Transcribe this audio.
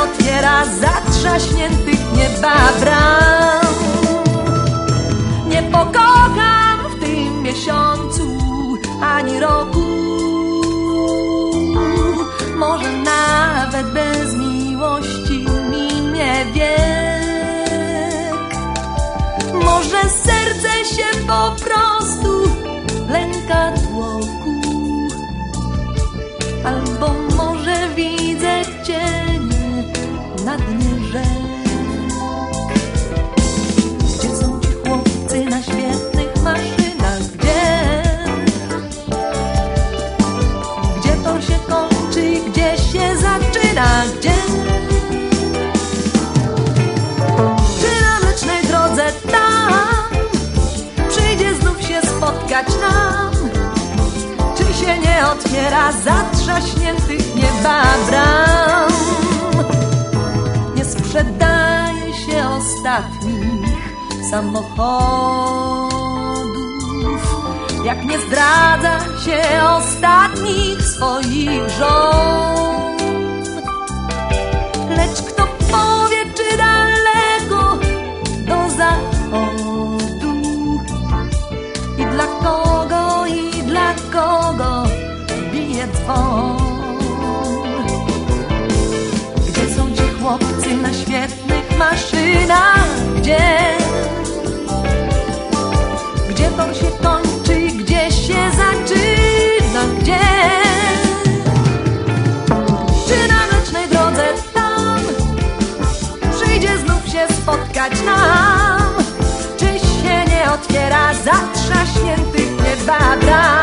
otwiera zatrzaśniętych nieba bram. Nie pokocham w tym miesiącu ani roku, może nawet bez miłości minie wiek. Może serce się po prostu lęka tłoku, albo może widzę cienie na dnie rzek. Gdzie są ci chłopcy na świetnych maszynach? Gdzie to się kończy, gdzie się zaczyna? Gdzie? Czy na mlecznej drodze tam przyjdzie znów się spotkać nam? Czy się nie otwiera zatrzaśniętych nieba bram? Nie sprzedaje się ostatnich samochodów, jak nie zdradza się ostatnich swoich żon. Lecz kto powie, czy daleko do zachodu i dla kogo bije dzwon? Gdzie są ci chłopcy na świetnych maszynach? Gdzie to się kończy, gdzie się zaczyna? Gdzie? Czy na mlecznej drodze tam przyjdzie znów się spotkać nam? Czy się nie otwiera zatrzaśniętych nieba bram?